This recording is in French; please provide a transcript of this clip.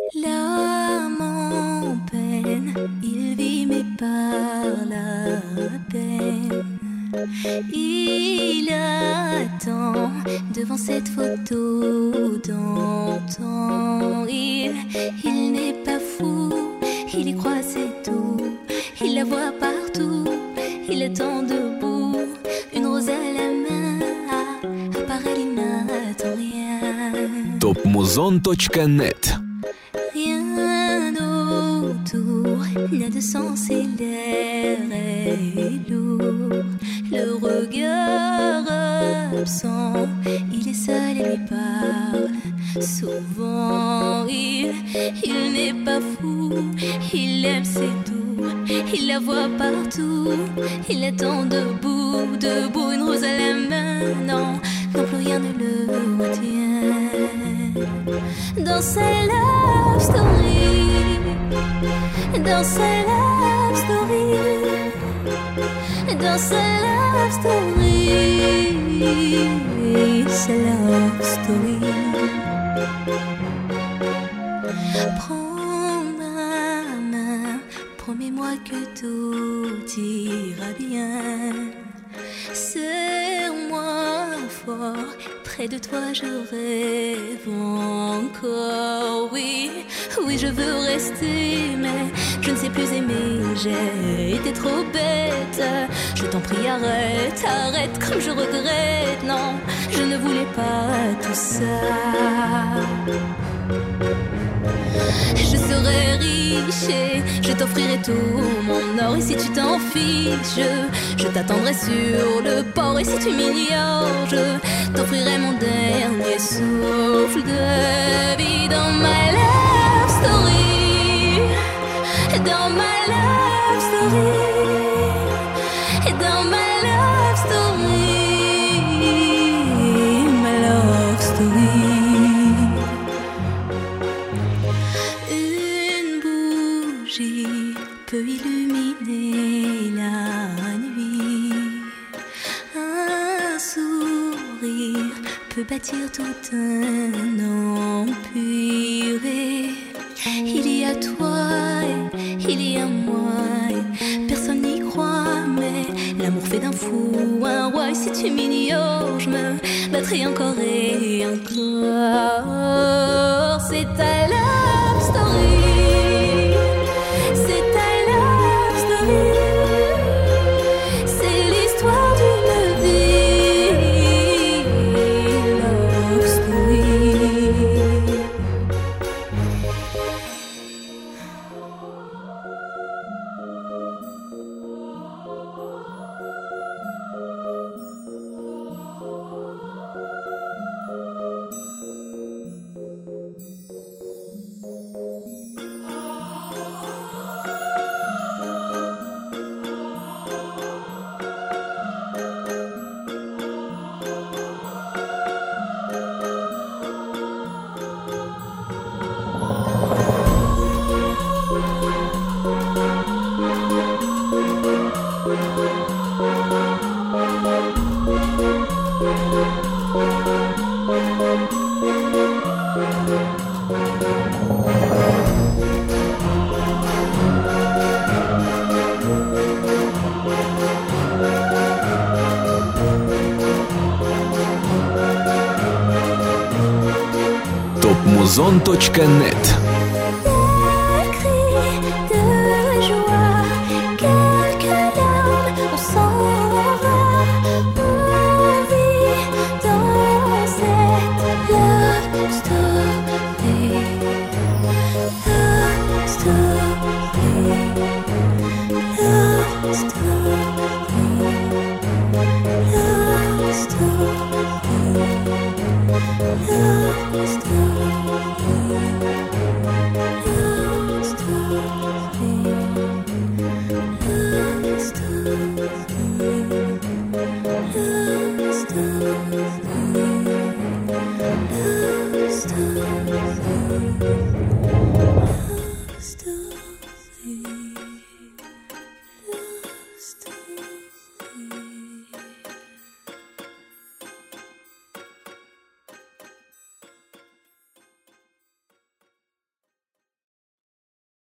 L'âme en peine, il vit mais par la peine. Il attend devant cette photo d'antan. Il n'est pas fou, il y croit c'est tout. Il la voit partout, il attend debout. Une rose à la main, à part elle il n'attend rien. topmuzon.net. Rien autour n'a de sens et l'air est lourd. Le regard absent, il est seul et lui parle. Souvent il n'est pas fou, il aime c'est tout. Il la voit partout, il attend debout, debout, une rose à la main. Non, non plus rien ne le retient. Dans sa love story, dans sa love story, dans sa love story, sa love story. Prends ma main, promets-moi que tout ira bien. Serre-moi fort, près de toi je rêve encore. Oui, oui je veux rester, mais je ne sais plus aimer. J'ai été trop bête. Je t'en prie arrête, arrête comme je regrette. Non, je ne voulais pas tout ça. Je serai riche et je t'offrirai tout mon or. Et si tu t'en fiches, je t'attendrai sur le port. Et si tu m'ignores, je t'offrirai mon dernier souffle de vie. Dans ma love story, dans ma love story, dans ma love story, ma love story. Peut illuminer la nuit. Un sourire peut bâtir tout un empire. Il y a toi et il y a moi. Personne n'y croit, mais l'amour fait d'un fou un roi. Et si tu m'ignores, je me battrai encore et encore. C'est ta love story. topmuzon.net